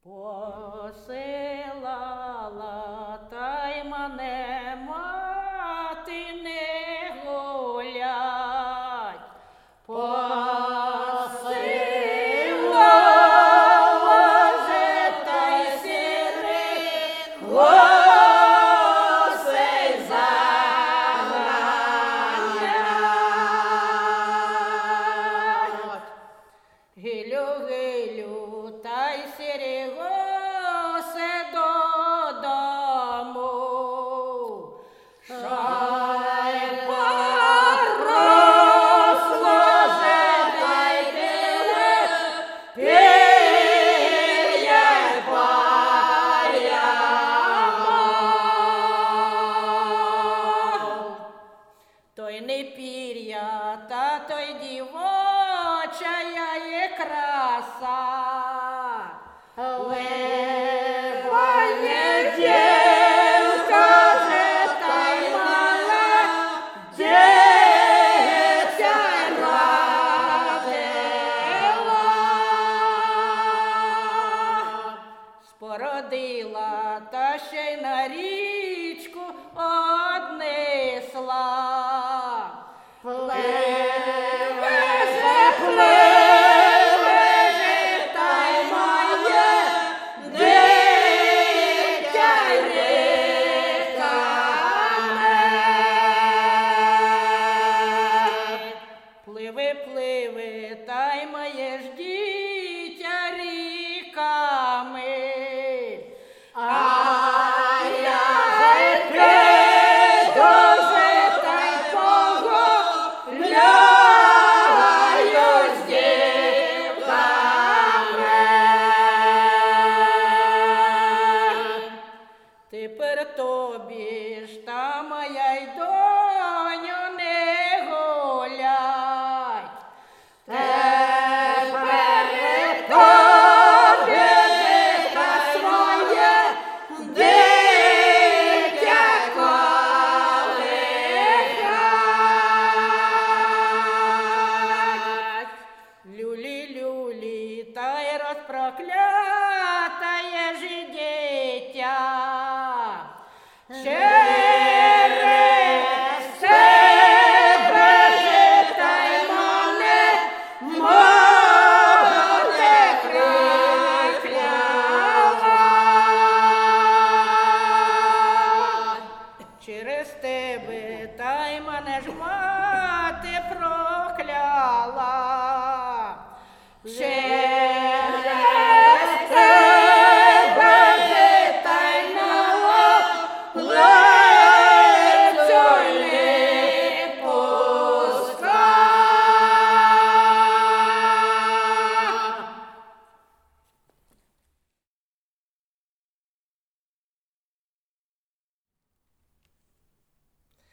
Посилала та й мене мати не гулять. Посилала же та й сірих гусей заганять. Гилю-гилю та й сірі гуси додому. Шай поросло же та й біле пір'я й паямо. То й не пір'я, та то й дівочая є краса. Леває дівка же та й мала дитя родила. Спородила та ще й на річку однесла. Пливе же та й моє дитя ріками. Пливе та й моє ж дитя ріками. А я піду же та й погуляю з дівками. Тепер тобі ж та моя й доню не гулять. Тепер тобі та своє дитя колихать. Люлі-люлі та й розпроклятає ж дитя.